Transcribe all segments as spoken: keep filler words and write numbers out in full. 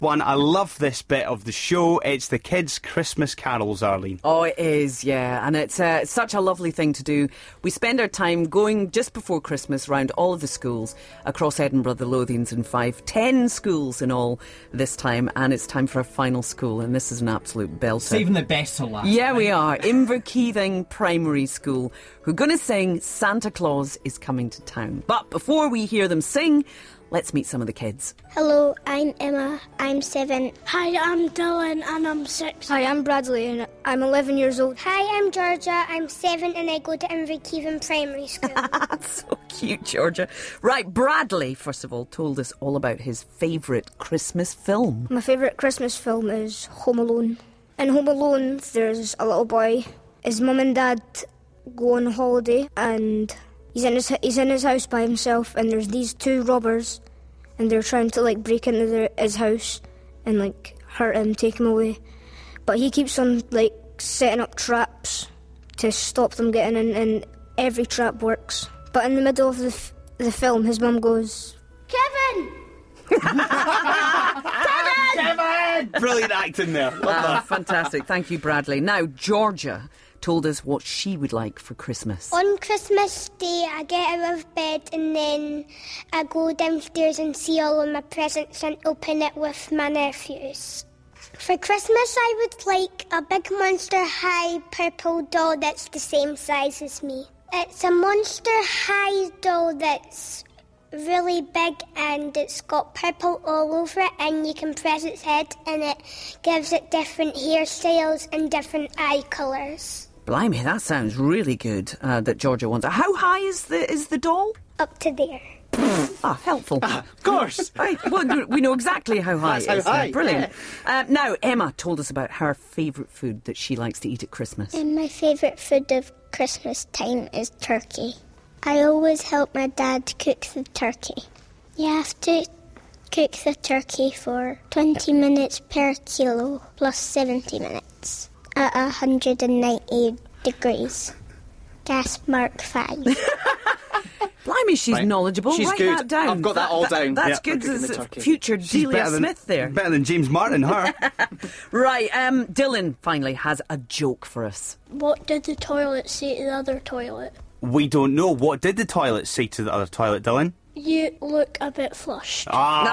one. I love this bit of the show. It's the kids' Christmas carols, Arlene. Oh, it is, yeah. And it's uh, such a lovely thing to do. We spend our time going just before Christmas round all of the schools across Edinburgh, the Lothians and Fife. Ten schools in all this time, and it's time for our final school, and this is an absolute belter. Saving the best till last. Yeah, we are. Inverkeithing Primary School, who are going to sing Santa Claus is Coming to Town. But before we hear them sing, let's meet some of the kids. Hello, I'm Emma. I'm seven. Hi, I'm Dylan and I'm six. Hi, I'm Bradley and I'm eleven years old. Hi, I'm Georgia. I'm seven and I go to Inverkeithing Primary School. That's so cute, Georgia. Right, Bradley, first of all, told us all about his favourite Christmas film. My favourite Christmas film is Home Alone. In Home Alone, there's a little boy. His mum and dad go on holiday and he's in his he's in his house by himself, and there's these two robbers, and they're trying to like break into their, his house and like hurt him, take him away. But he keeps on like setting up traps to stop them getting in, and every trap works. But in the middle of the f- the film, his mum goes, "Kevin, Kevin, Kevin!" Brilliant acting there. Love Ah, that. fantastic. Thank you, Bradley. Now, Georgia told us what she would like for Christmas. On Christmas Day, I get out of bed and then I go downstairs and see all of my presents and open it with my nephews. For Christmas, I would like a big Monster High purple doll that's the same size as me. It's a Monster High doll that's really big and it's got purple all over it, and you can press its head and it gives it different hairstyles and different eye colours. Blimey, that sounds really good, uh, that Georgia wants. How high is the is the doll? Up to there. Ah, helpful. Of course. Right, well, we know exactly how high That's it how is. high, Yeah, brilliant. Uh, now, Emma told us about her favourite food that she likes to eat at Christmas. And my favourite food of Christmas time is turkey. I always help my dad cook the turkey. You have to cook the turkey for twenty minutes per kilo plus seventy minutes at one hundred ninety degrees. Gas mark five. Blimey, she's Right. knowledgeable. She's Write good. that down. I've got that all down. That's Yeah, good for cooking as the turkey. future She's Delia better than- Smith there. Better than James Martin, her. Right, um, Dylan finally has a joke for us. What did the toilet say to the other toilet? We don't know. What did the toilet say to the other toilet, Dylan? You look a bit flushed.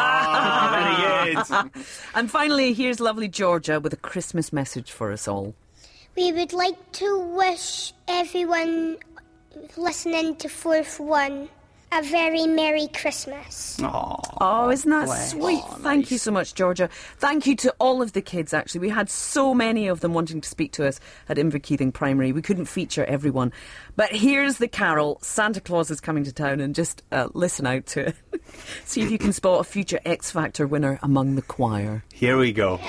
Ah, very good. And finally, here's lovely Georgia with a Christmas message for us all. We would like to wish everyone listening to Fourth One a very Merry Christmas. Oh, isn't that sweet? Thank you so much, Georgia. Thank you to all of the kids, actually. We had so many of them wanting to speak to us at Inverkeithing Primary. We couldn't feature everyone. But here's the carol, Santa Claus is Coming to Town, and just uh, listen out to it. See if you can spot a future X Factor winner among the choir. Here we go.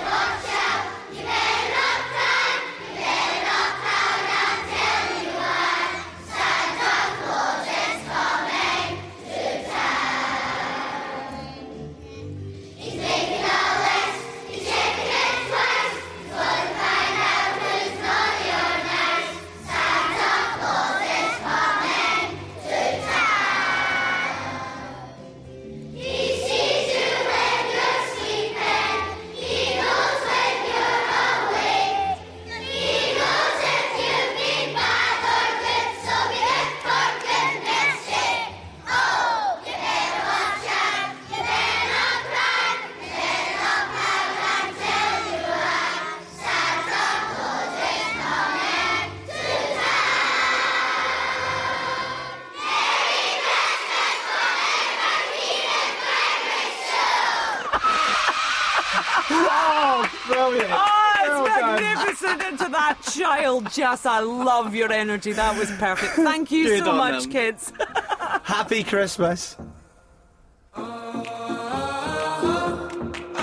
Brilliant. Oh, it's Well done. magnificent. And to that child, Jess, I love your energy. That was perfect. Thank you Good so on much, them. kids. Happy Christmas.